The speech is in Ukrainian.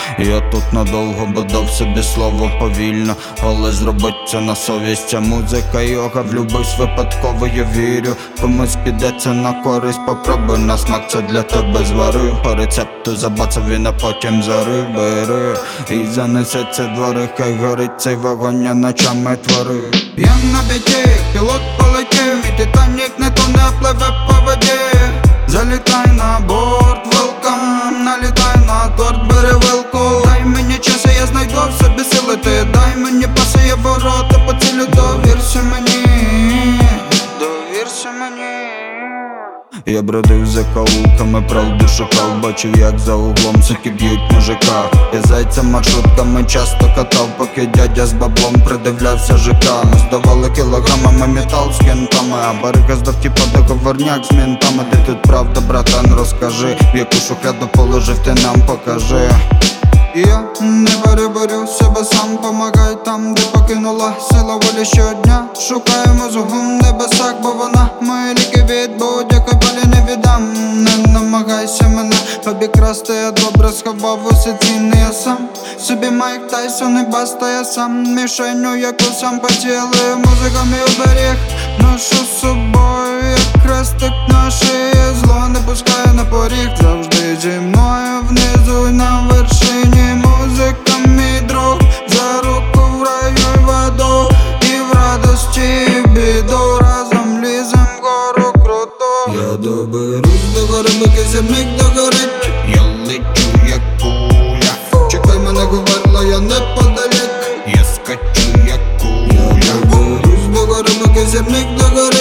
Я тут надовго, бо дав собі слово повільно, але зробить це на совість. Ця музика йога, влюбився випадково, я вірю. Комусь підеться на користь, попробуй на смак, це для тебе зварив. По рецепту забацав він, а потім зарив. Бери і занесеться двори, хай горить цей вогонь, я ночами творив. Я на біті, пілот полетів, і Титанік не тоне, пливе по воді. Залітай на борт, welcome, налітай на торт, бери вилку. Дай мені час, я знайду в собі сили, ти дай мені паси, я ворота поцілю. Довірся мені, довірся мені. Я бродив за каулками, правду шукав, бачив як за углом суки б'ють мужика. Я зайця маршрутками часто катав, поки дядя з баблом придивлявся ЖК. Ми здавали кілограмами метал з кентами, а барига здав типа договорняк з ментами. Ти тут правда, братан, розкажи, в яку шухляду положив, ти нам покажи. Я не борю себе сам, помагай там, де покинула сила волі щодня. Шукаємо зугом в небесах, бо вона мої ліки від будь-якої болі не віддам. Не намагайся мене обікрасти, я добре сховав усе цінне, я сам собі Майк Тайсон і баста, я сам мішеню, яку сам поцілив. Музика мій оберіг, ношу з собою, як хрестик на шиї. Зло не пускає на поріг, завжди зі мною внизу й на вершині. Музика мій друг, за руку в раю й в аду, і в радості, і в біду, разом лізем вгору круто. Я доберусь до гори, поки сірник догорить. Я лечу як куля, Чекай мене, говорила, я неподалік. я скачу як куля. Я доберусь до гори, поки сірник догорить.